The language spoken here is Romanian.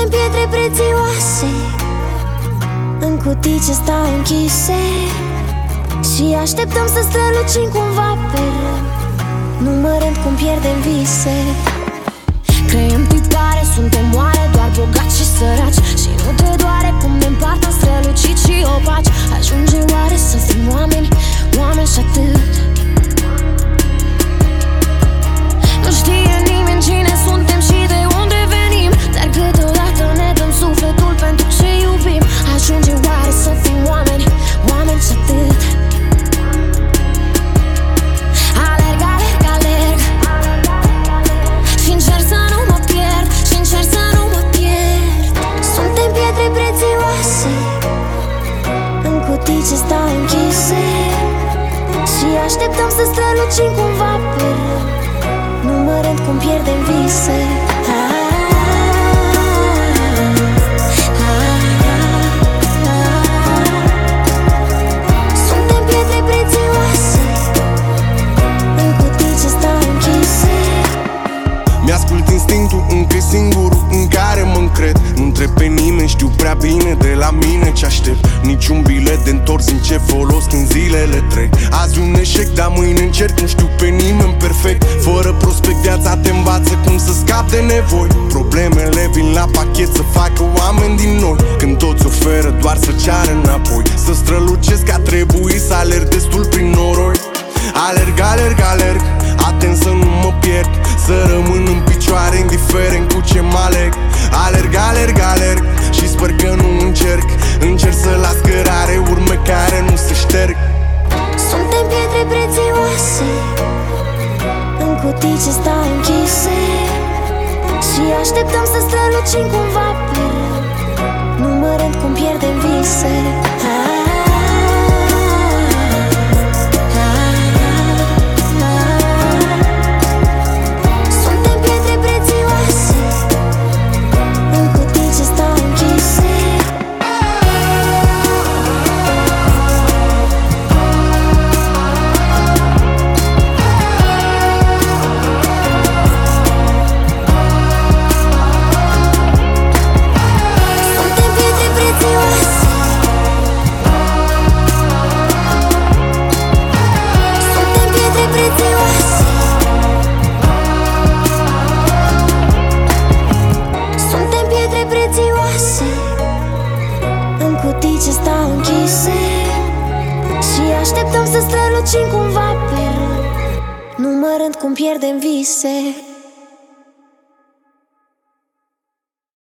Suntem pietre prețioase în cutii ce stau închise și așteptăm să strălucim cumva pe rând, numărând cum pierdem vise. Creăm tipare, suntem oare doar bogați și săraci și nu te doare cum ne împartă strălucit și opaci. Ajunge oare să fim oameni, oameni și atât? Nu știe nimeni cine suntem și de unde venim, dar câteodată ne dăm sufletul pentru ce iubim. Ajunge oare să fim oameni, oameni și atât? Alerg, alerg, alerg și încerc să nu mă pierd, și încerc să nu mă pierd. Suntem pietre prețioase în cutii ce stau închise și așteptăm să strălucim cumva pe rând, numărând cum pierdem vise. Suntem pietre prețioase în cutii ce stau închise. Mi-ascult instinctul, încă singurul în care mă încred. Nu întreb pe nimeni, știu prea bine de la mine ce aștept. Niciun bilet de întors, în ce folos când zilele trec. Azi un eșec, dar mâine încerc, nu știu pe nimeni perfect. Fără prospect viața te învață cum să scapi de nevoi. Problemele vin la pachet să facă oameni din noi, când toți oferă doar să ceară înapoi. Să strălucesc a trebui să alerg destul prin noroi. Alerg, alerg, alerg, atent să nu mă pierd, să rămân în picioare indiferent cu ce mă aleg. Alerg, alerg, alerg și sper că nu încerc, încerc să las cărare, urme care nu se șterg. Suntem pietre prețioase în cutii ce stau închise și așteptăm să strălucim cumva pe rând, numărând cum pierdem vise. Suntem pietre prețioase în cutii ce stau închise. Suntem pietre prețioase. Suntem pietre prețioase. Suntem pietre prețioase în cutii ce stau închise și așteptăm să strălucim cumva pe rând, numărând cum pierdem vise.